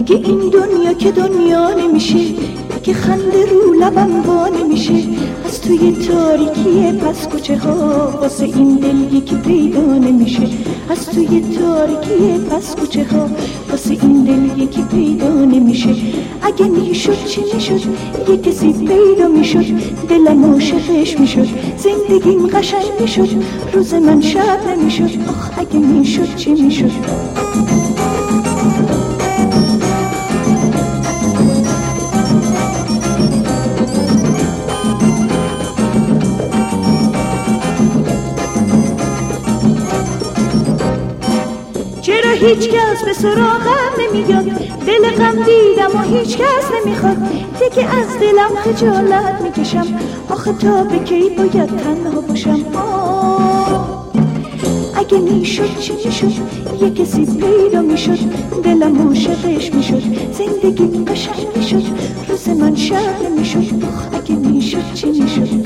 میگه این دنیا که دنیا نمیشه، که خنده رو لبم وا نمیشه. از توی تاریکی پس کوچه ها واسه این دل یکی پیدا نمیشه. از توی تاریکی پس کوچه ها واسه این دل یکی پیدا نمیشه. اگه میشد چی میشد، یه کسی پیدا میشد، دلم عاشقش میشد، زندگیم قشنگ میشد، روز من شب نمیشد. آخ اگه میشد چی میشد. چرا هیچ کس به سراغم نمیاد، دل غم دیدم و هیچ کس نمیخواد، دیگه از دلم خجالت میکشم، آخه تا به کی باید تنها باشم. اگه میشد چی میشد، یه کسی پیدا میشد، دلم عاشقش میشد، زندگی قشنگ میشد، روز من شب نمیشد. آخ اگه میشد چی میشد.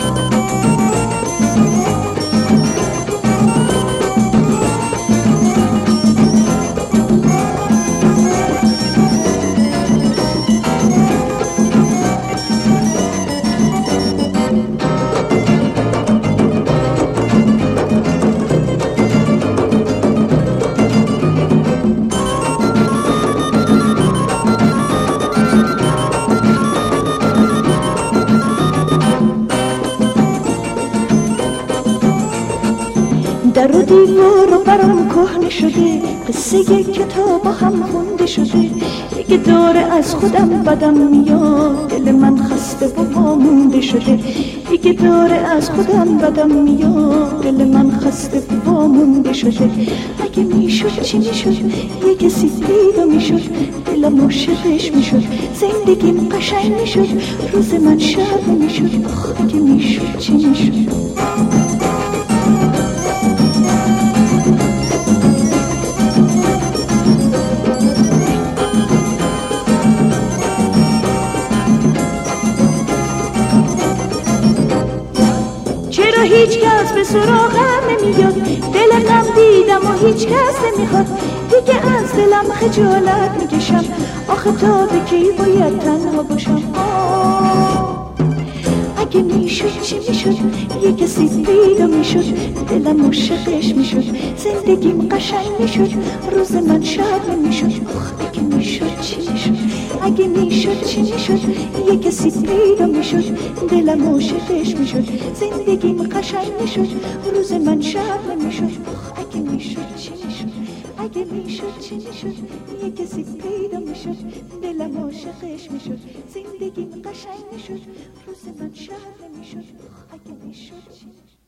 در و دیوار و برام کهنه شده، قصه کتاب هم خونده شده، دیگه داره از خودم بدم میاد، دل من خسته و وامونده شده، دیگه داره از خودم بدم میاد، دل من خسته و وامونده شده. اگه میشد چی میشد، یه کسی پیدا میشد، دلم عاشقش میشد، زندگیم قشنگ میشد، روز من شب نمیشد. آخ اگه میشد چی میشد. هیچ کس به سراغم نمیاد، دل غم دیدم و هیچ کس نمیخواد، دیگه از دلم خجالت میکشم، آخه تا به کی باید تنها باشم. اگه میشد چی میشد، یه کسی پیدا میشد، دلم عاشقش میشد، زندگیم قشنگ میشد، روز من شب نمیشد. آخ اگه میشد چی میشد. اگه میشد چی میشد، یه کسی پیدا میشد، دلم عاشقش میشد، زندگیم قشنگ میشد، روز من شب نمیشد. آخ اگه میشد چی میشد. اگه میشد چی میشد، یه کسی پیدا میشد، دلم عاشقش میشد، زندگیم قشنگ میشد، روز من شب نمیشد. آخ اگه میشد چی میشد.